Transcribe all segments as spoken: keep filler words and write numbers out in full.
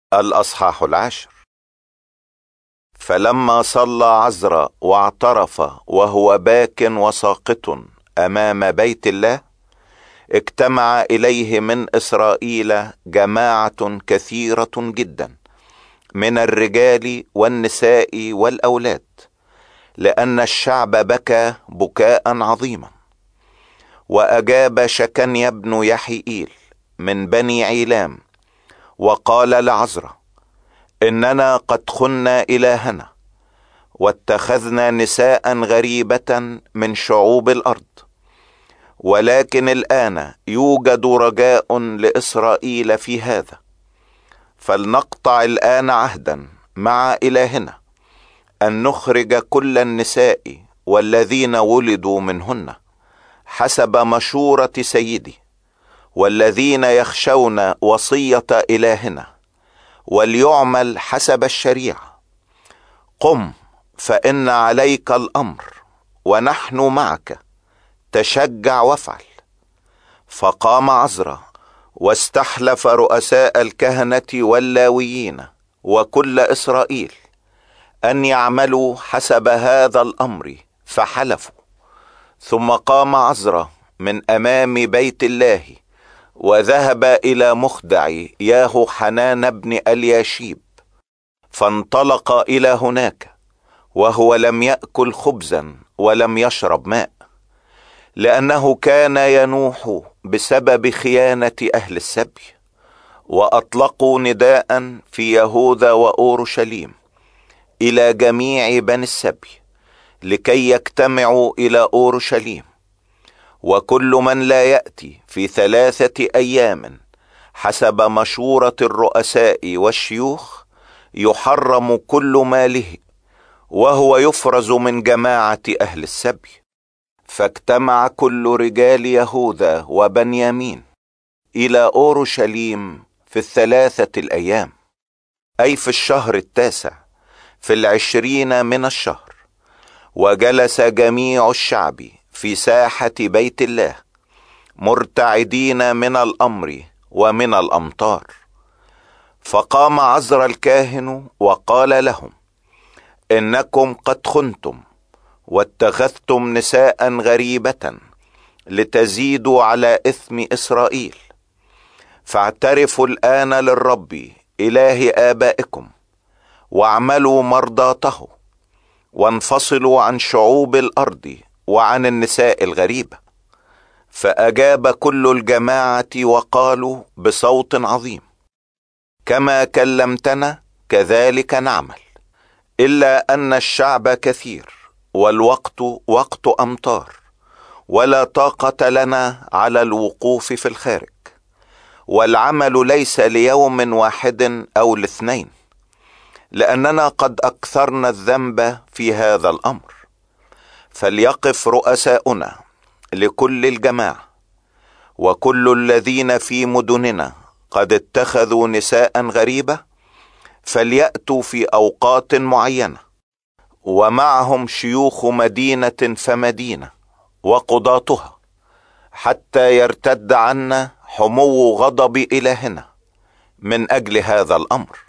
الأصحاح العاشر. فلما صلى عزرا واعترف وهو باك وساقط أمام بيت الله، اجتمع إليه من إسرائيل جماعة كثيرة جدا من الرجال والنساء والأولاد، لأن الشعب بكى بكاء عظيما. وأجاب شكنيا بن يحيئيل من بني عيلام وقال لعزرا: إننا قد خنا إلهنا واتخذنا نساء غريبة من شعوب الأرض، ولكن الآن يوجد رجاء لإسرائيل في هذا، فلنقطع الآن عهدا مع إلهنا أن نخرج كل النساء والذين ولدوا منهن حسب مشورة سيدي، والذين يخشون وصية إلهنا، وليعمل حسب الشريعة. قم، فإن عليك الأمر ونحن معك، تشجع وافعل. فقام عزرا واستحلف رؤساء الكهنة واللاويين وكل إسرائيل أن يعملوا حسب هذا الأمر، فحلفوا. ثم قام عزرا من أمام بيت الله وذهب إلى مخدع ياهو حنان بن الياشيب، فانطلق إلى هناك وهو لم يأكل خبزا ولم يشرب ماء، لأنه كان ينوح بسبب خيانة أهل السبي. وأطلقوا نداء في يهوذا وأورشليم إلى جميع بني السبي لكي يجتمعوا إلى أورشليم، وكل من لا يأتي في ثلاثة أيام حسب مشورة الرؤساء والشيوخ يحرم كل ماله، وهو يفرز من جماعة أهل السبي. فاجتمع كل رجال يهوذا وبنيامين إلى أورشليم في الثلاثة الأيام، أي في الشهر التاسع في العشرين من الشهر. وجلس جميع الشعب في ساحة بيت الله مرتعدين من الأمر ومن الأمطار. فقام عزرا الكاهن وقال لهم: إنكم قد خنتم واتخذتم نساء غريبة لتزيدوا على إثم إسرائيل، فاعترفوا الآن للرب إله آبائكم واعملوا مرضاته، وانفصلوا عن شعوب الأرض وعن النساء الغريبة. فأجاب كل الجماعة وقالوا بصوت عظيم: كما كلمتنا كذلك نعمل، إلا أن الشعب كثير والوقت وقت أمطار، ولا طاقة لنا على الوقوف في الخارج، والعمل ليس ليوم واحد أو لاثنين، لأننا قد أكثرنا الذنب في هذا الأمر. فليقف رؤساؤنا لكل الجماعة وكل الذين في مدننا قد اتخذوا نساء غريبة، فليأتوا في أوقات معينة، ومعهم شيوخ مدينة فمدينة وقضاتها، حتى يرتد عنا حمو غضب إلهنا من أجل هذا الأمر.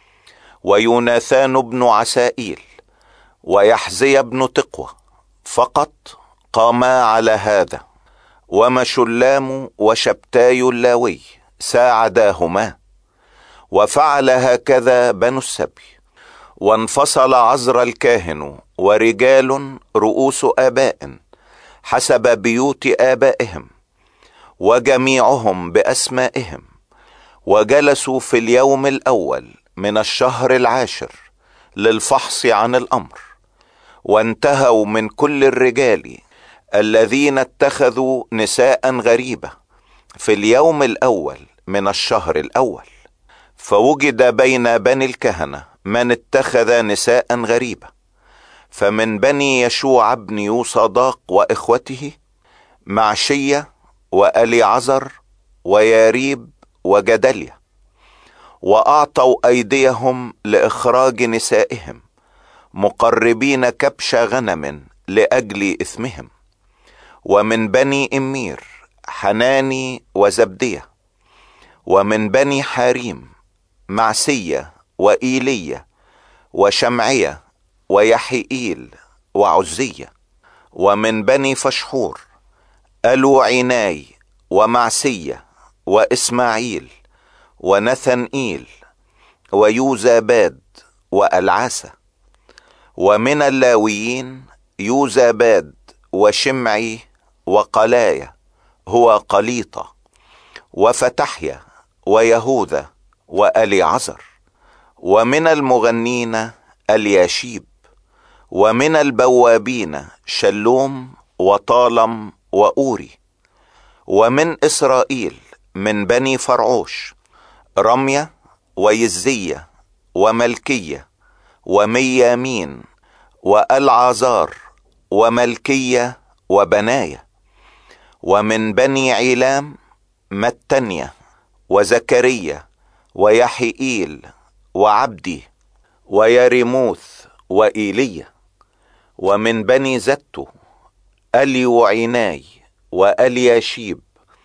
ويوناثان بن عسائيل ويحزي بن تقوى فقط قاما على هذا، ومشلام وشبتاي اللاوي ساعداهما. وفعل هكذا بنو السبي. وانفصل عزرا الكاهن ورجال رؤوس آباء حسب بيوت آبائهم وجميعهم بأسمائهم، وجلسوا في اليوم الأول من الشهر العاشر للفحص عن الأمر. وانتهوا من كل الرجال الذين اتخذوا نساء غريبة في اليوم الأول من الشهر الأول. فوجد بين بني الكهنة من اتخذ نساء غريبة، فمن بني يشوع بن يوصداق وإخوته معشية وأليعزر وياريب وجدليا، وأعطوا أيديهم لإخراج نسائهم مقربين كبش غنم لأجل إثمهم. ومن بني إمير حناني وزبدية، ومن بني حاريم معسية وإيلية وشمعية ويحيئيل وعزية. ومن بني فشحور ألوعيناي ومعسية وإسماعيل ونثنئيل ويوزاباد وألعاسة. ومن اللاويين يوزاباد وشمعي وقلايا هو قليطة وفتحيا ويهوذا وأليعزر. ومن المغنين الياشيب. ومن البوابين شلوم وطالم وأوري. ومن إسرائيل من بني فرعوش رمية ويزية وملكية وميامين وألعازار وملكية وبناية. ومن بني عيلام متنية وزكريا ويحيئيل وعبدي ويريموث وإيلية. ومن بني زتو أليوعيناي وألياشيب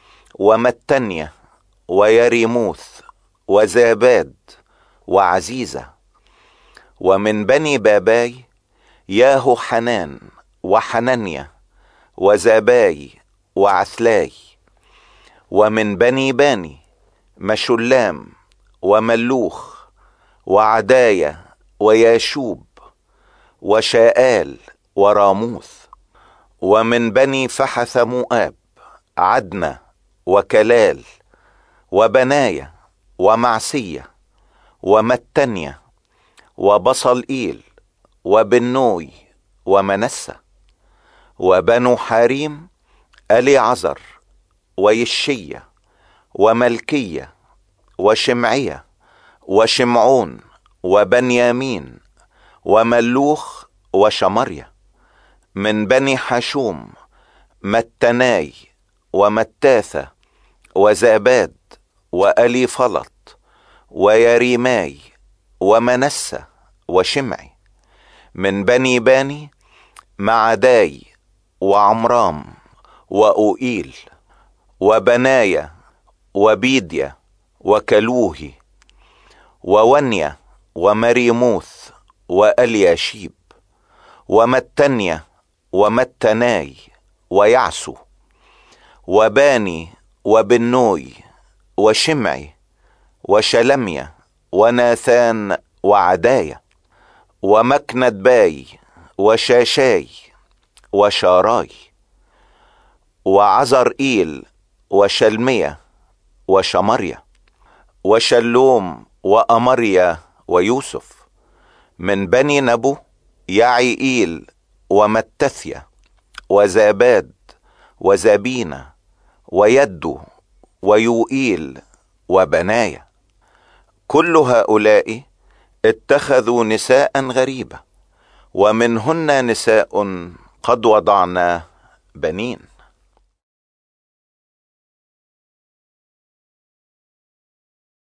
ومتنية ويريموث وزاباد وعزيزة. ومن بني باباي ياهو حنان وحنانيا وزاباي وعثلاي. ومن بني باني مشلام وملوخ وعدايا وياشوب وشاءال وراموث. ومن بني فحث مؤاب عدنا وكلال وبنايا ومعسية ومتنية وبصل إيل وبنوي ومنسة. وبنو حاريم أليعزر ويشية وملكية وشمعية وشمعون وبنيامين وملوخ وشمرية. من بني حشوم متناي ومتاثة وزاباد وألي فلط ويريماي ومنسة وشمعي. من بني باني معداي وعمرام وأوئيل وبنايا وبيديا وكلوهي وونيا ومريموث وألياشيب ومتنية ومتناي ويعسو وباني وبنوي وشمعي وشلمية وناثان وعدايا ومكند باي وشاشاي وشاراي وعزر إيل وشلمية وشمرية وشلوم وأمريا ويوسف. من بني نبو يعيئيل ومتثيا وزاباد وزابينا ويدو ويوئيل وبنايا. كل هؤلاء اتخذوا نساء غريبة ومنهن نساء قد وضعنا بنين.